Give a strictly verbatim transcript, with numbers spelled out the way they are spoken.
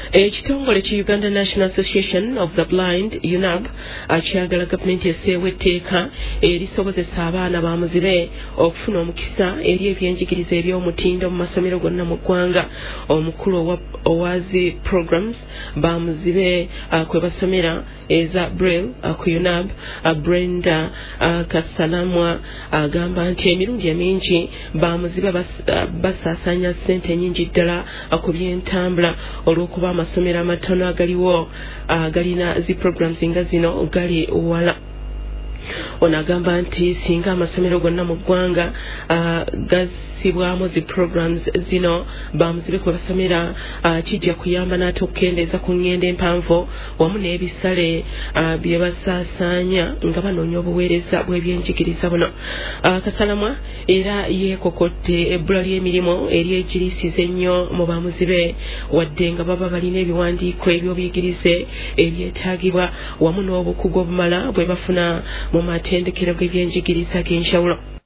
ekitongole ki Uganda National Association of the Blind U N A B akyagala gavumenti esseewo etteeka erisobozesa abaana ba muzibe okufuna omukisa eri ebyenjigiriza eby'omutindo mu masomero gonna mu ggwanga. Omukulu owazi programs ba muzibe uh, kwe basomera eza Braille uh, ku U N A B uh, Brenda uh, Kasalamwa agamba uh, nti emirundi emingi ba muzibe bas, uh, basaasanya ssente nnyingi ddala uh, ku by'entambula olw'okuba amasomero amatono agaliwo uh, galina zi programs nga zino gali wala. Ono agamba nti singa amasomero gonna mu ggwanga uh, gasibwamu zi programs zino bamuzibe kwe basomera uh, kijja kuyamba n'ate okukendeeza ku ngendo empanvu wamu n'ebisale uh, bye basaasaanya nga banoonya obuweereza bw'ebyenjigiriza buno. Uh, Kasalamwa era yeekokotte ebbula ly'emirimu eryegirisiza ennyo mu bamuzibe wadde nga baba balina ebiwandiiko eby'obuyigirize ebyetaagibwa wamu n'obukugu obumala bwe bafuna mu matendekero g'ebyenjigiriza g'enjawulo.